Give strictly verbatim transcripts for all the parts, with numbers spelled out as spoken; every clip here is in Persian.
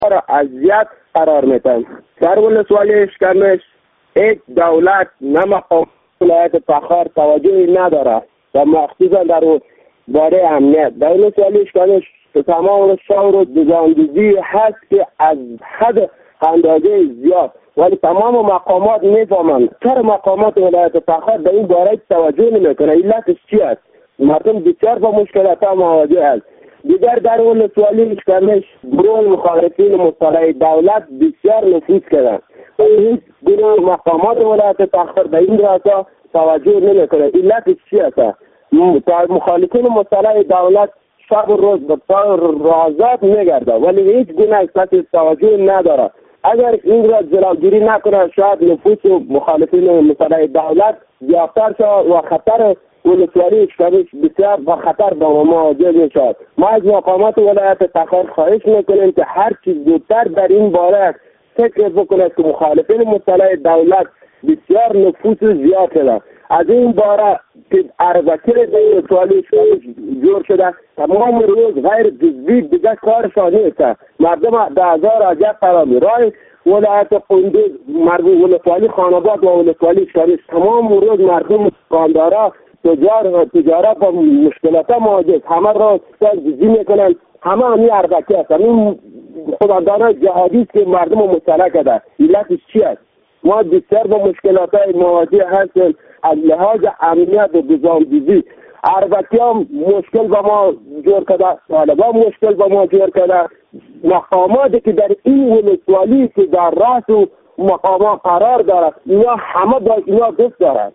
را اذیت قرار میدن. در ولسوالی اشکمش یک دولت نه مقام ولایت فخر توجهی نداره و مخصوصا در باره امنیت. در ولسوالی اشکمش تمام شور و دوزاندوزی هست که از حد اندازه زیاد، ولی تمام مقامات میفهمند چرا مقامات ولایت فخر در این باره توجه نمیکنه. علتش چی است؟ مردم بسیار با مشکلات مواجه است. دیگر در ولسوالی اشکمش گروه مخالفین مصالح دولت بسیار نفوذ کردند، ولی هیچ گروه مقامات ولایت فخر در این راستا توجه نمیکنه. علتش چی است؟ مخالفین مصالح دولت شب و روز به رازات میگرده ولی هیچ گونه کسی توجه نداره. اگر این را جلوگیری نکنه شاید نفوذ و مخالفین مصالح دولت زیادتر شود و خطر ولسوالی اشکمش بسیار با خطر با مواجه میشود. ما از مقامات ولایت فخر خواهش میکنیم که هر چیز زودتر در این باره فکر بکنه که مخالفین مصالح دولت بسیار نفوذ زیاد شده. از این باره که اربکر در ولسوالی اشکمش جور شده تمام روز غیر جزوی دیگه کارشان نیست. مردم در هزار عجب قرامی رای ولایت قندوز مردم ولسوالی خاناباد و ولسوالی اشکمش تمام روز مردم خاندارا تجار تجارت با مشکلات مواجه، همه را جزی میکنن، همه همی اربکی هست. این خدادانه جهادی است که مردم مطلع کرده. علتش چی است؟ ما بسیار با مشکلات مواجه هستیم از لحاظ امنیت و نظام‌ریزی. اربکی هم مشکل با ما جور کرده، طالبان مشکل با ما جور کرده. مقاماتی که در این ولسوالی که در راس و مقامات قرار دارد اینا همه با اینا دوست دارد.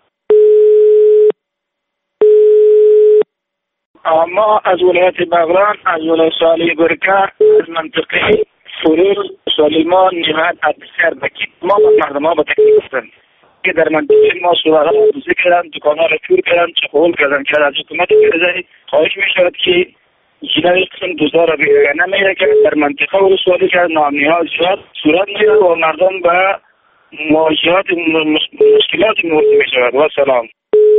ما از ولایت بغلان، از ولسوالی برکه، از منطقه فرول، سلیمان، نهاد، بسیار بکیت ما با مردم ها با تکلیف هستند که در منطقه ما سوراخ ها دوزی کردن، دکان ها را چور کردن، چپول کردن که از حکومت کرده خواهش می شود که جنای قسم دوزا را بیاره نمیره که در منطقه ولسوالی که ناامنی ها زیاد صورت میگیره و مردم به مواجهات مشکلات مورد می شود. و سلام.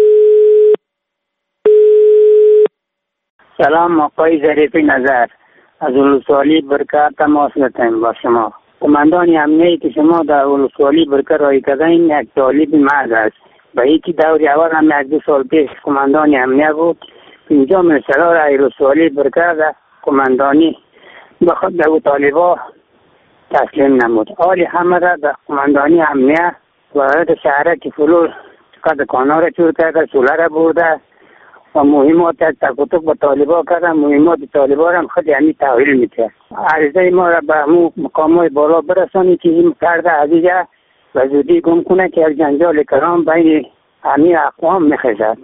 سلام آقای ظریفی نظر از ولسوالی برکه تماس می‌کنم با شما. قماندان امنیتی که شما در ولسوالی برکه رای کردن یک طالب مرد است. به یکی دور اول هم یک دو سال پیش قماندان امنیت بود. اینجا سالار ولسوالی برکه در قماندانی به خود به طالبا تسلیم نمود. حالی همه را در قماندانی امنیت وارد شهرک فلول قد کانا را چور کرده، سوله برده و مهمات تکتک با طالبا کردن. مهمات طالبا هم خود یعنی تحویل میده. عرضه ما را به مقامات بالا برسانی که این کرده عزیزه و زودی گم کنه که یک جنجال کرام بین همه اقوام میخیزد.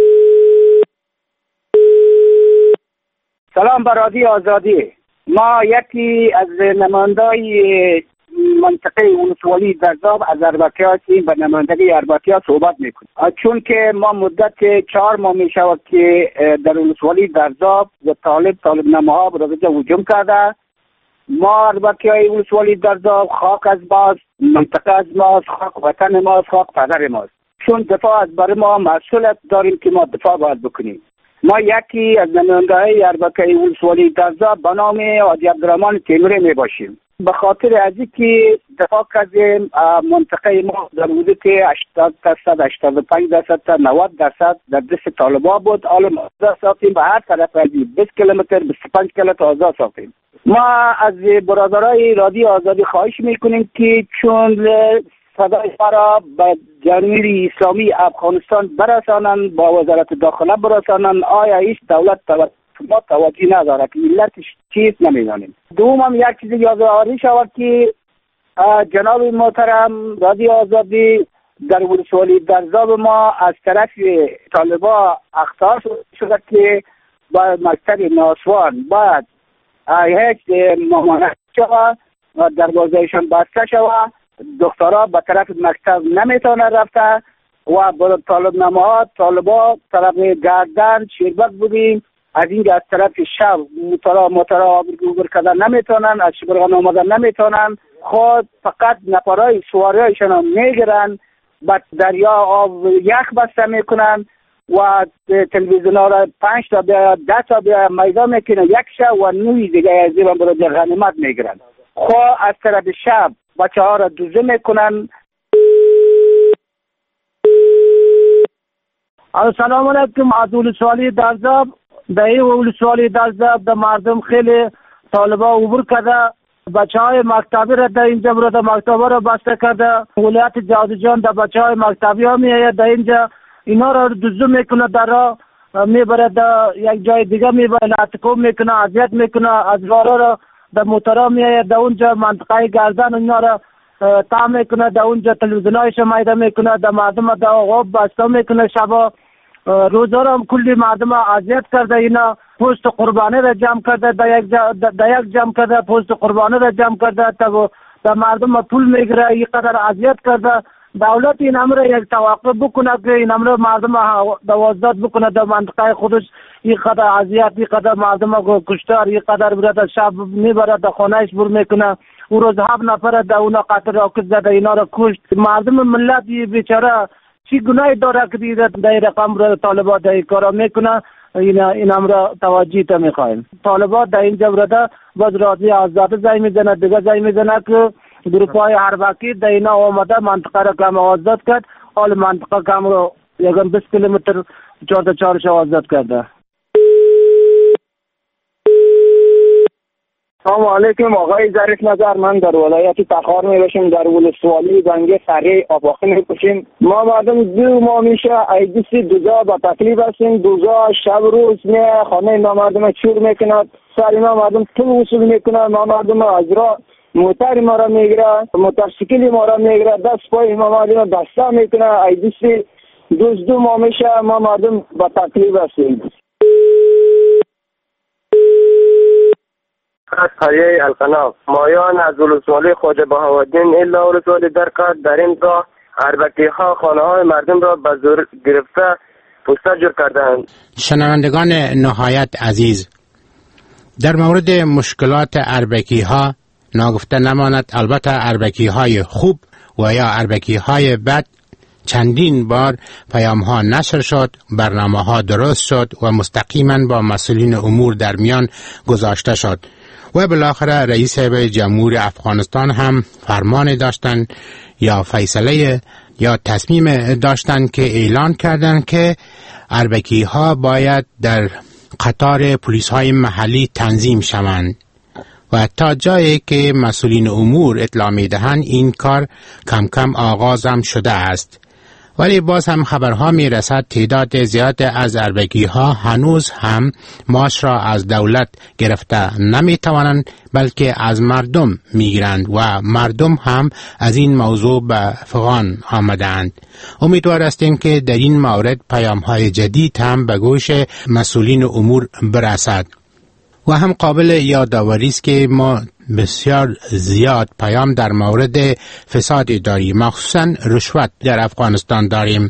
سلام برادی آزادی. ما یکی از نمایندای منطقه ولسوالی درزاب از اربکی هستیم و نمایندگی اربکی ها صحبت میکنیم، چون که ما مدت چهار ماه میشود که در ولسوالی درزاب و طالب طالب نماها برادر هجوم کرده. ما اربکی های ولسوالی درزاب خاک از ماست، منطقه از ماست، خاک وطن ماست، خاک پدر ماست. چون دفاع از برای ما مسئولیت داریم که ما دفاع باید بکنیم. ما یکی از نماینده‌های اربکی ولسوالی درزاب به نام حاجی عبدالرحمن تیموری می باشیم. به خاطر از اینکه دفاع کردیم منطقه ما در حدود هشتاد درصد هشتاد و پنج درصد تا نود درصد در دست طالبان بود. حالا ما آزاد ساختیم به هر طرف از بیست کیلومتر بیست و پنج کیلومتر آزاد ساختیم. ما از برادرای رادیو آزادی خواهش میکنیم که چون صدای را به جمهوری اسلامی افغانستان برسانند، با وزارت داخله برسانند. آیا هیچ دولت توجه ما توجه نداره که علتش چیز نمیدانیم. دوم هم یک چیز یادآوری شود که جناب محترم رادیو آزادی در ولسوالی درزاب ما از طرف طالبا اخطار شده که با مکتب ناسوان باید هیچ ممانعت شود و دروازهشان بسته شود. دخترها به طرف مکتب نمیتونه رفته و با طالب نماها طالبا طرف گردن شربت بودیم. از اینجا از طرف شب موتورا موتورا آبرگوبر کردن نمیتونن، از شبرغان آمدن نمیتونن. خود فقط نفرهای سواری هایشان هم میگیرن، بعد دریا آب یخ بسته میکنن و تلویزیون ها را پنج تا بیا ده تا بیا میدان میکنن یک شب و نوی دیگه از این برای غنیمت میگیرن. خواه از طرف شب بچه ها را دوزه میکنن. سلام علیکم. از ولسوالی درزاب در این ولسوالی درزاب در مردم خیلی طالبا عبور کرده. بچه های مکتبی را در اینجا برای مکتبه را بسته کرده. ولایت جوزجان در بچه های مکتبی ها میآید در اینجا، اینا را دوزه میکنه، در را میبره در یک جای دیگه میبره، لطکوب میکنه، اذیت میکنه. از راه را در موترها میآید در اونجا منطقه گردن اینا را تا میکنه، در اونجا تلویزیونایش میده میکنه، در مردم در آغاب بسته میکنه. شبا روزا را هم کلی مردم اذیت کرده. اینا پوست قربانی را جمع کرده، در یک جا در یک جمع کرده پوست قربانی را جمع کرده تا در مردم پول میگیره. این قدر اذیت کرده. دولت این امر یک توقف بکنه که این امر مردم دوازداد بکنه در منطقه خودش. این قدر اذیت، این قدر مردم کشتار، این قدر برای شب میبره در خانهش بر میکنه. او روز هفت نفر در اونا قتل راکت زده، اینا را کشت. مردم ملت بیچاره چی گناهی داره که دیده در رقم را طالبات در این کارا میکنه؟ این این امر توجیه تا میخوایم. طالبات در اینجا برده باز راضی آزاد زای میزنه، دیگه زای میزنه که گروپ های حربکی در اینا آمده منطقه را کم آزاد کرد. حال منطقه کم رو یکم بیست کیلومتر چهارده چهارش آزاد کرده. سلام علیکم آقای ظریف نظر. من در ولایت تخار میباشم، در ولسوالی زنگه سریع آباخه میکشیم. ما مردم دو ماه میشه ایدیسی دوزا با تکلیف هستیم. دوزا شب روز میه خانه ما مردم چور میکند، سری ما مردم پول وصول میکنه. ما مردم از را موتر ما را میگیره، موترسیکلی ما را میگیره، دست پای ما مردم دسته میکنه. ایدیسی دوز دو ماه میشه ما مردم با تکلیف هستیم. از قریه القناق مایان از ولسوالی خواجه بهاءالدین الا ولسوالی درکات در این راه اربکی ها خانه های مردم را به زور گرفته پوسته جور کردند. شنوندگان نهایت عزیز، در مورد مشکلات اربکی ها ناگفته نماند، البته اربکی های خوب و یا اربکی های بد چندین بار پیام ها نشر شد، برنامه ها درست شد و مستقیما با مسئولین امور در میان گذاشته شد و بالاخره رئیس جمهور افغانستان هم فرمان داشتن یا فیصله یا تصمیم داشتن که اعلان کردند که اربکی ها باید در قطار پلیس های محلی تنظیم شوند و تا جایی که مسئولین امور اطلاع می دهند این کار کم کم آغاز هم شده است. ولی باز هم خبرها می رسد تعداد زیاد از اربکی ها هنوز هم معاش را از دولت گرفته نمی توانند، بلکه از مردم می گیرند و مردم هم از این موضوع به فغان آمدند. امیدوار هستیم که در این مورد پیام های جدید هم به گوش مسئولین امور برسد. و هم قابل یادآوری است که ما بسیار زیاد پیام در مورد فساد داریم، مخصوصا رشوت در افغانستان داریم.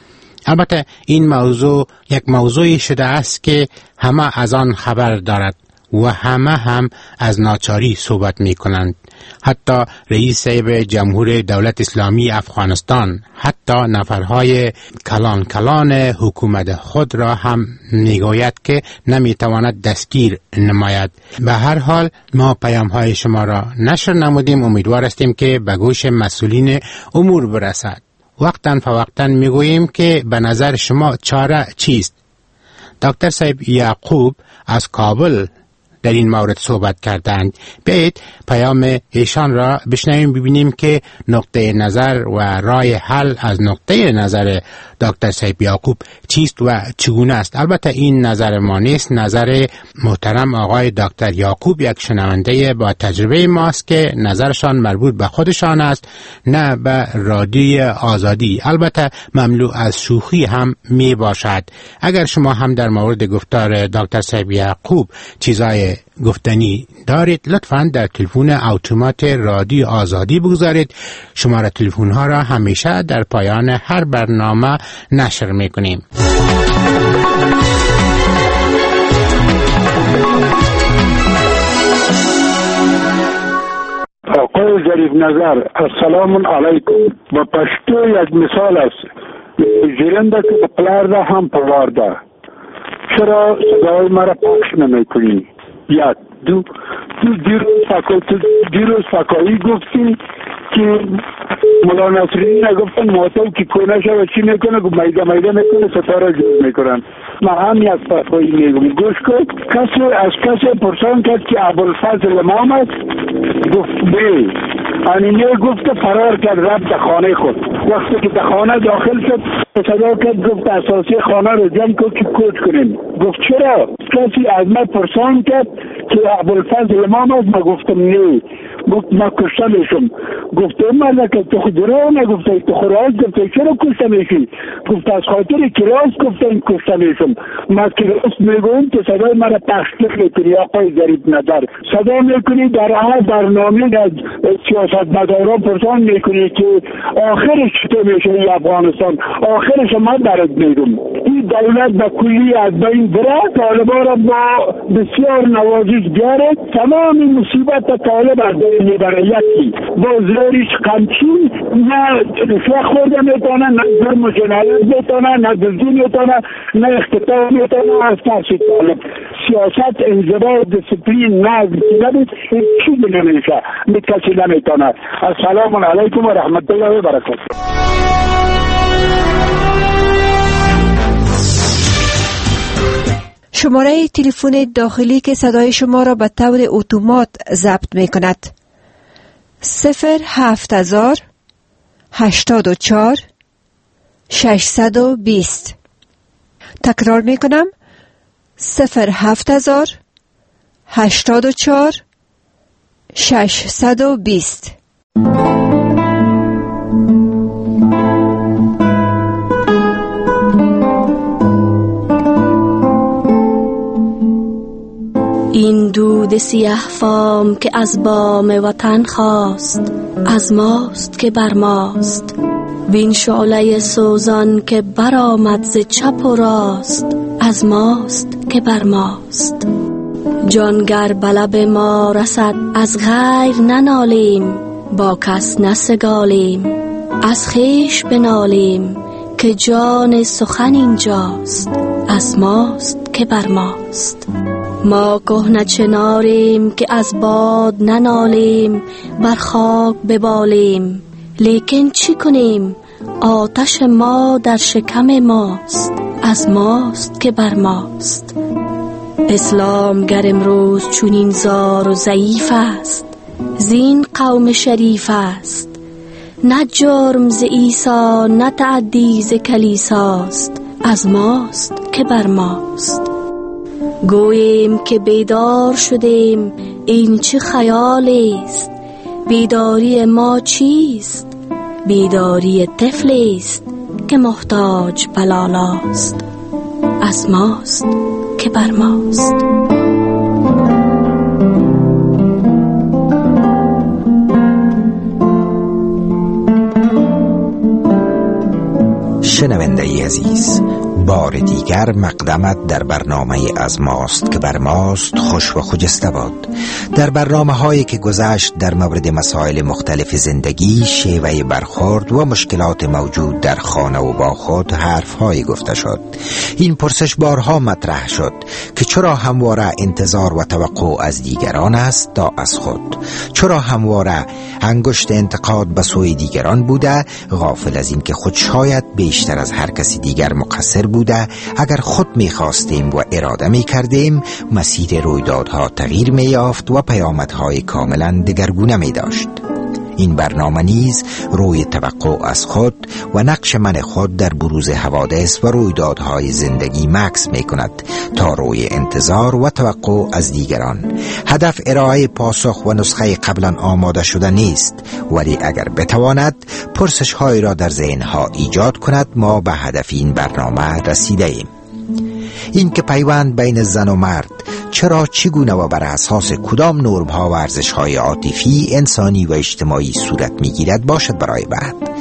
البته این موضوع یک موضوعی شده است که همه از آن خبر دارد و همه هم از ناچاری صحبت می کنند. حتی رئیس جمهور دولت اسلامی افغانستان، حتی نفرهای کلان کلان حکومت خود را هم میگوید که نمیتواند دستگیر نماید. به هر حال ما پیام های شما را نشر نمودیم، امیدوار هستیم که به گوش مسئولین امور برسد. وقتاً فوقتاً میگوییم که به نظر شما چاره چیست؟ دکتر صاحب یعقوب از کابل در این مورد صحبت کردند. بیایید پیام ایشان را بشنویم، ببینیم که نقطه نظر و راه حل از نقطه نظر دکتر صاحب یعقوب چیست و چگونه است. البته این نظر ما نیست، نظر محترم آقای دکتر یعقوب یک شنونده با تجربه ماست که نظرشان مربوط به خودشان است، نه به رادیوی آزادی. البته مملو از شوخی هم می باشد. اگر شما هم در مورد گفتار دکتر صاحب یعقوب چیزای گفتنی دارید، لطفاً در تلفن اتومات رادیو آزادی بگذارید. شماره تلفن ها را همیشه در پایان هر برنامه نشر میکنیم. آقای ظریف نظر، السلام علیکم. با پشتو یک مثال است. ژرنده که به پلار ده هم پوار ده. چرا صدای مرا پخش نمی کنی؟ یک دو تو دیروز فکا تو دیروز فکایی گفتی که مولا نصرالدین نگفتن ماتو که کنه شو چی میکنه گفت میده میده میکنه ستاره جور میکنن. ما هم یک فکایی میگم گوش کن. کسی از کسی پرسان کرد که ابوالفضل امام است؟ گفت بی. آنینه گفت فرار کرد رفت خانه خود. وقتی که در خانه داخل شد صدا کرد گفت اساسی خانه رو جمع کن که کوچ کنیم. گفت چرا؟ کسی از من پرسان کرد که ابوالفضل امام است؟ ما گفتم نه. گفت ما کشته میشم. گفتم من که تو خود رو نگفته تو خراز گفته چرا کشته میشی؟ گفت از خاطر کلاس گفته این کشته میشم. ما کلاس میگویم که صدای مرا تشکیل میکنی آقای ضریب نظر صدا میکنی در هر برنامه از سیاست مداران پرسان میکنی که آخرش چطور میشه این افغانستان آخرش ما برات میگم این دولت به کلی از بین بره طالبان را با بسیار نوازش بیاره تمام مصیبت طالب از بین میبره یکی با زورش قمچین نه رشوه خورده میتونه نه جرم و جنایت میتونه نه دزدی میتونه نه اختطاف میتونه از ترس طالب سیاست انضباط دسپلین نظم نبود این چیزی نمیشه کسی نمیتونه. السلام علیکم و رحمت الله و برکاته. شماره تلفن داخلی که صدای شما را به طور اتومات ضبط می کند صفر هفت هزار هشتاد و چهار ششصد و بیست. تکرار می کنم صفر هفت هزار هشتاد و چهار ششصد و بیست. این دود سیاه فام که از بام وطن خواست از ماست که بر ماست وین شعله سوزان که برآمد ز چپ و راست از ماست که بر ماست. جانگر به لب ما رسد از غیر ننالیم با کس نسگالیم از خویش بنالیم که جان سخن اینجاست از ماست که بر ماست. ما کهنه چناریم که از باد ننالیم بر خاک ببالیم لیکن چی کنیم آتش ما در شکم ماست از ماست که بر ماست. اسلام گر امروز چونین زار و ضعیف است زین قوم شریف است نه جرم ز عیسی نه تعدی ز کلیساست از ماست که بر ماست. گوییم که بیدار شدیم این چه خیالی است بیداری ما چیست بیداری طفلی است که محتاج بلالاست از ماست که بر ماست. شنونده ای عزیز، بار دیگر مقدمت در برنامه از ماست که بر ماست خوش و خجسته باد. در برنامه هایی که گذشت در مورد مسائل مختلف زندگی، شیوه برخورد و مشکلات موجود در خانه و با خود حرف هایی گفته شد. این پرسش بارها مطرح شد که چرا همواره انتظار و توقع از دیگران است تا از خود؟ چرا همواره انگشت انتقاد به سوی دیگران بوده، غافل از این که خود شاید بیشتر از هر کسی دیگر مقصر بوده؟ اگر خود می‌خواستیم و اراده می‌کردیم، مسیر رویدادها تغییر می‌یافت و پیامدهای کاملا دگرگونه می‌داشت. این برنامه نیز روی توقع از خود و نقش من خود در بروز حوادث و رویدادهای زندگی مکس می کند تا روی انتظار و توقع از دیگران. هدف ارائه پاسخ و نسخه قبلا آماده شده نیست، ولی اگر بتواند پرسش های را در ذهنها ایجاد کند، ما به هدف این برنامه رسیده ایم. این که پیوند بین زن و مرد چرا، چگونه و بر اساس کدام نرم‌ها و ارزش‌های عاطفی، انسانی و اجتماعی صورت می‌گیرد باشد برای بعد.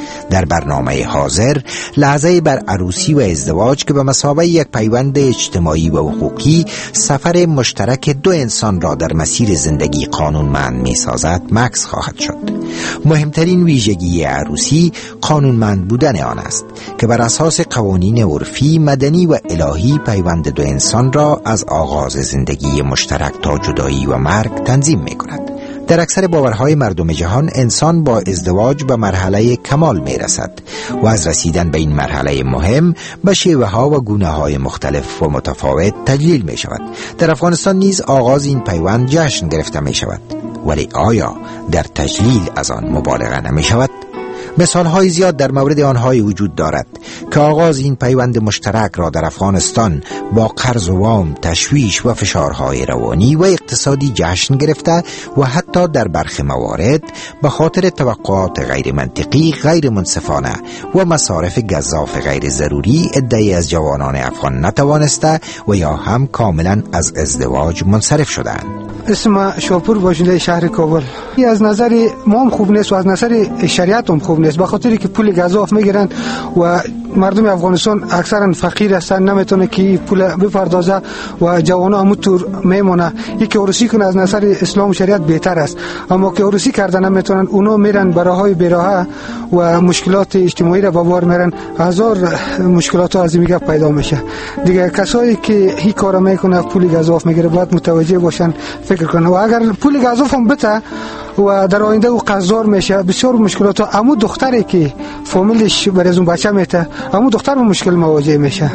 در برنامه حاضر لحظه بر عروسی و ازدواج که به مثابه یک پیوند اجتماعی و حقوقی سفر مشترک دو انسان را در مسیر زندگی قانونمند می سازد مکس خواهد شد. مهمترین ویژگی عروسی قانونمند بودن آن است که بر اساس قوانین عرفی، مدنی و الهی پیوند دو انسان را از آغاز زندگی مشترک تا جدایی و مرگ تنظیم می کند. در اکثر باورهای مردم جهان انسان با ازدواج به مرحله کمال می رسد و از رسیدن به این مرحله مهم به شیوه ها و گونه های مختلف و متفاوت تجلیل می شود. در افغانستان نیز آغاز این پیوند جشن گرفته می شود، ولی آیا در تجلیل از آن مبالغه نمی شود؟ مثال های زیاد در مورد آنهای وجود دارد که آغاز این پیوند مشترک را در افغانستان با قرض و وام، تشویش و فشارهای روانی و اقتصادی جشن گرفته و حتی در برخی موارد به خاطر توقعات غیر منطقی، غیر منصفانه و مصارف گزاف غیر ضروری عده‌ای از جوانان افغان نتوانسته و یا هم کاملا از ازدواج منصرف شدند. اسم شاپور باشنده شهر کابل. از نظر ما هم خوب نیست و از نظر شریعت هم خوب نیست، به خاطری که پول گزاف میگیرن و مردم افغانستان اکثرا فقیر هستن، نمیتونه که پول بپردازه و جوانا همونطور میمونه. یکی عروسی کنه از نظر اسلام و شریعت بهتر است، اما که عروسی کردن نمیتونن، اونا میرن براهای بیراهه و مشکلات اجتماعی را به بار میرن، هزار مشکلات از این گپ پیدا میشه. دیگه کسایی که هی کارا میکنه پول گزاف میگیره باید متوجه باشن، فکر کنن و اگر پول گزاف هم بته و در آینده او قرضدار میشه، بسیار مشکلات. همون دختری که فامیلش برای از اون بچه میته، همون دختر به مشکل مواجه میشه.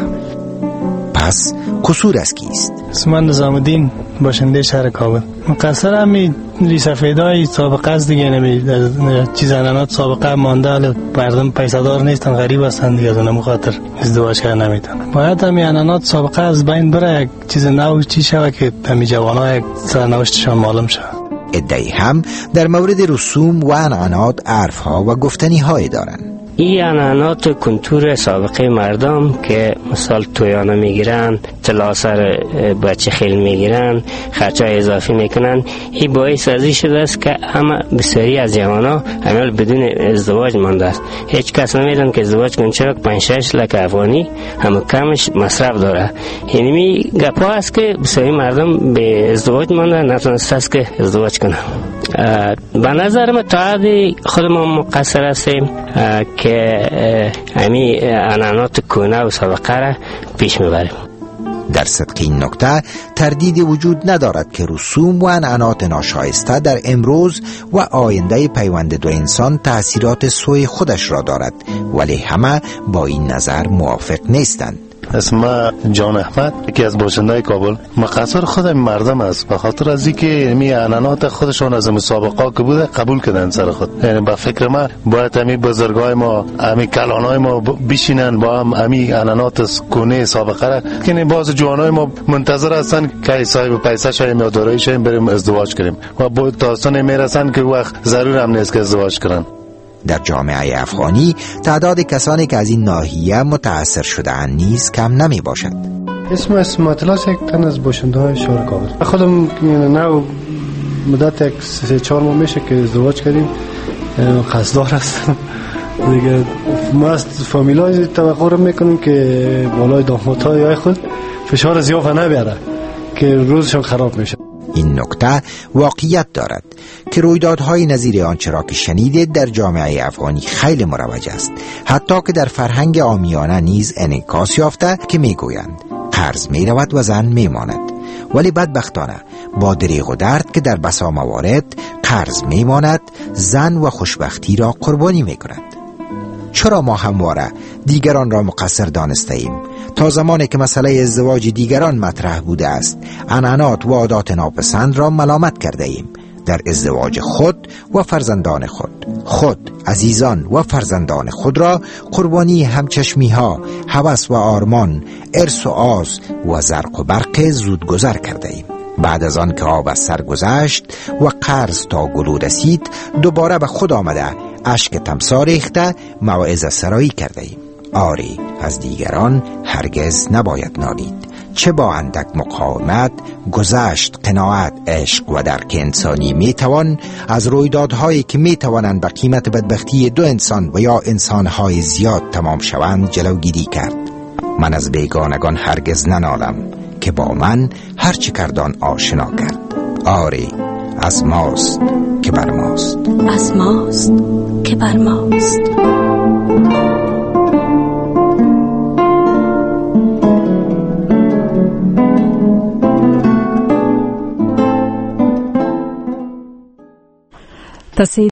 پس قصور از کیست؟ اسم نظام الدین باشنده شهر کابل. مقصر همی ریسفیدای سابقه از دیگه، نمی چیز انانات سابقه مانده، مردم پیسه دار نیستن، غریب هستن دیگه، از اون خاطر ازدواج کردن نمیتونن. باید همی انانات سابقه از بین بره، یک چیز نو چی شوه که همی جوانا یک سرنوشتشان معلوم شوه. ادعی هم در مورد رسوم و عنعنات، عرفها و گفتنی های دارن. این عنعنات کنتور سابقه مردم که مثال تویانه میگیرن، طلا سر بچه خیل میگیرن، خرچای اضافی میکنن، این باعث ازی شده است که اما بسیاری از جوانا عمل بدون ازدواج مانده است. هیچ کس نمیدن که ازدواج کن، چرا پنج شش لک افغانی همه کمش مصرف داره. اینمی گپا است که بسیاری مردم به ازدواج مانده، نتونسته است که ازدواج کنن. به نظر من تا حدی خودمون مقصر هستیم که همی عنعنات کهنه و سابقه را پیش میبریم. در صدق این نکته تردید وجود ندارد که رسوم و عنعنات ناشایسته در امروز و آینده پیوند دو انسان تأثیرات سوی خودش را دارد، ولی همه با این نظر موافق نیستند. اسم جان احمد، یکی از باشندهای کابل. مقصر خود مردم است، به خاطر از اینکه می عنعنات خودشون از مسابقه که بوده قبول کردن سر خود. یعنی به فکر ما باید همی بزرگای ما، همی کلانای ما بشینن با هم همی عنعنات کونه سابقه را، که باز جوانای ما منتظر هستن که صاحب پیسه شایم یا دارایی شایم بریم ازدواج کنیم و با تاسون میرسن که وقت ضرور هم نیست که ازدواج کنن. در جامعه افغانی تعداد کسانی که از این ناحیه متأثر شده‌اند نیز کم نمی باشد. اسم اسم اطلاس یک تن از باشنده های شهر کابل. خودم نو مدت یک سه چهار ماه میشه که ازدواج کردیم، قصددار هستم دیگه. ما از فامیلای توقع رو میکنیم که بالای دامادهای خود فشار زیافه نبیاره که روزشون خراب میشه. این نکته واقعیت دارد که رویدادهای نظیر آنچه را که شنیدید در جامعه افغانی خیلی مروج است، حتی که در فرهنگ عامیانه نیز انعکاس یافته که میگویند قرض میرود و زن میماند، ولی بدبختانه با دریغ و درد که در بسا موارد قرض میماند، زن و خوشبختی را قربانی میکند. چرا ما همواره دیگران را مقصر دانسته ایم؟ تا زمانی که مسئله ازدواج دیگران مطرح بوده است، عنعنات و عادات ناپسند را ملامت کرده ایم. در ازدواج خود و فرزندان خود، خود، عزیزان و فرزندان خود را قربانی همچشمی ها، هوس و آرمان، ارث و آز و زرق و برق زودگذر کرده ایم. بعد از آن که آب از سر گذشت و قرض تا گلو رسید، دوباره به خود آمده اشک تمسا ریخته موعظه سرایی کرده ایم. آری، از دیگران هرگز نباید نالید، چه با اندک مقاومت، گذشت، قناعت، عشق و درک انسانی می توان از رویدادهایی که می توانند به قیمت بدبختی دو انسان و یا انسانهای زیاد تمام شوند جلوگیری کرد. من از بیگانگان هرگز ننالم که با من هر چه کردان آشنا کرد. آری از ماست که بر ماست، از ماست که بر ماست. پس